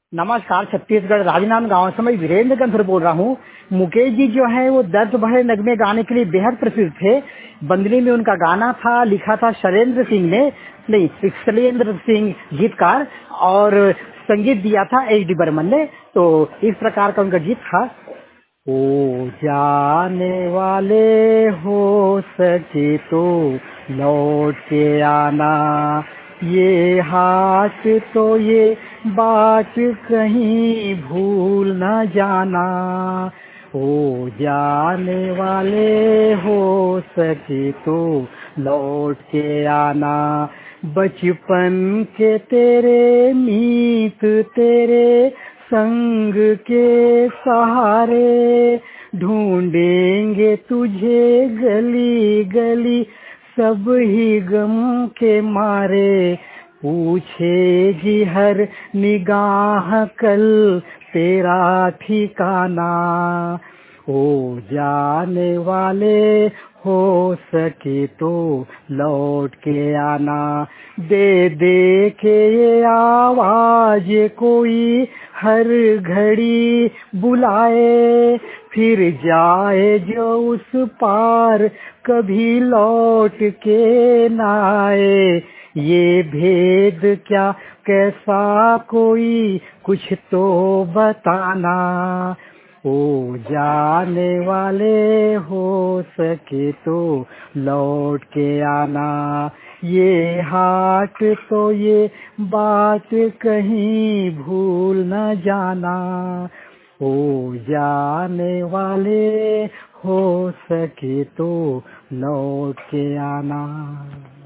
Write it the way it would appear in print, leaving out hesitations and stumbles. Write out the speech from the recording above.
नमस्कार। छत्तीसगढ़ राजनांदगांव से मैं वीरेंद्र गंधर बोल रहा हूँ। मुकेश जी जो है वो दर्द भरे नगमे गाने के लिए बेहद प्रसिद्ध थे। बंदनी में उनका गाना था, लिखा था शैलेंद्र सिंह ने, नहीं शैलेंद्र सिंह गीतकार, और संगीत दिया था एच डी बर्मन ने। तो इस प्रकार का उनका गीत था। ओ जाने वाले हो सके तो लौट के आना, ये हाथ तो ये बात कहीं भूल न जाना। ओ जाने वाले हो सके तो लौट के आना, बचपन के तेरे मीत तेरे संग के सहारे ढूंढेंगे तुझे गली गली, सब ही गम के मारे पूछेगी हर निगाह कल तेरा ठिकाना। ओ जाने वाले हो सके तो लौट के आना, दे दे के ये आवाज कोई हर घड़ी बुलाए, फिर जाए जो उस पार कभी लौट के न आए। ये भेद क्या कैसा कोई कुछ तो बताना। ओ जाने वाले हो सके तो लौट के आना, ये हाथ तो ये बात कहीं भूल न जाना। ओ जाने वाले हो सके तो लौट के आना।